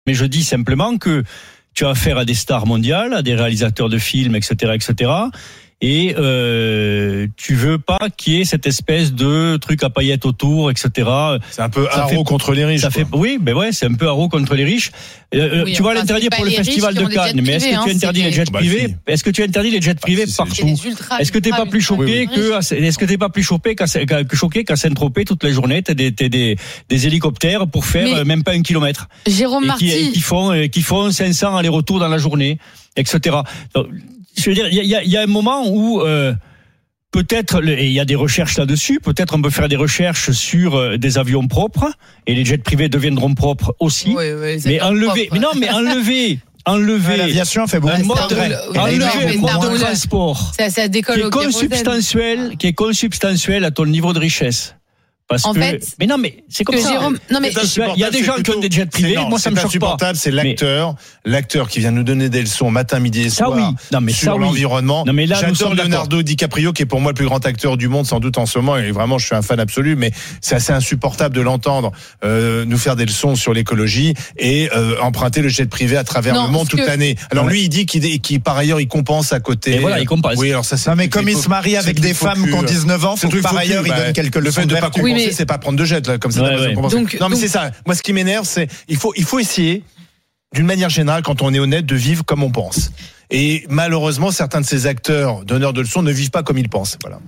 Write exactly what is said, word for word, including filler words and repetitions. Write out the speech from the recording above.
Mais je dis simplement que tu as affaire à des stars mondiales, à des réalisateurs de films, et cetera, et cetera. Et euh, tu veux pas qu'il y ait cette espèce de truc à paillettes autour, et cetera. C'est un peu ça haro fait, contre les riches. Ça fait, oui, ben ouais, c'est un peu haro contre les riches. Euh, oui, tu vas enfin, l'interdire pour le festival de Cannes, mais est-ce que hein, tu interdis les jets bah, privés si. Est-ce que tu interdis les jets privés bah, si, partout ultra, Est-ce que t'es pas plus choqué ultra, que est-ce que t'es pas plus choqué qu'à que choqué qu'à Saint-Tropez toute la journée t'as des t'as des des hélicoptères pour faire mais même pas un kilomètre. Jérôme Marty et qui, qui font qui font cinq cents allers-retours dans la journée, et cetera. Donc, je veux dire, il y a il y a un moment où euh, peut-être, et il y a des recherches là-dessus, peut-être on peut faire des recherches sur des avions propres, et les jets privés deviendront propres aussi. Oui, oui, mais enlever, mais non, mais enlever, enlever. L'aviation fait beaucoup un de mode, oui, enlever oui, un mode de oui, transport ça, ça décolle qui est au kérosène. consubstantiel, qui est consubstantiel à ton niveau de richesse. Parce en que, fait, mais non, mais c'est comme que ça. Jérôme, non mais il y a des gens qui ont des jets privés. Non, moi, ça me choque pas. insupportable, c'est l'acteur, mais... l'acteur qui vient nous donner des leçons matin, midi et ça, soir oui. non, mais sur ça, l'environnement. Non, mais là, j'adore Leonardo DiCaprio, qui est pour moi le plus grand acteur du monde, sans doute en ce moment, et vraiment, je suis un fan absolu. Mais c'est assez insupportable de l'entendre euh, nous faire des leçons sur l'écologie et euh, emprunter le jet privé à travers non, le monde toute que... l'année. Alors ouais. lui, il dit qu'il, qu'il par ailleurs, il compense à côté. Et voilà, il compense. Oui, alors ça, c'est non, mais comme il se marie avec des femmes qui ont dix-neuf ans, faut que par ailleurs, il donne quelques leçons. Le fait de pas compenser, oui, mais... c'est pas prendre de jet là, comme ça. Ouais, ouais. Donc, non, mais donc... c'est ça. Moi, ce qui m'énerve, c'est il faut il faut essayer, d'une manière générale, quand on est honnête, de vivre comme on pense. Et malheureusement, certains de ces acteurs donneurs de leçons ne vivent pas comme ils pensent. Voilà.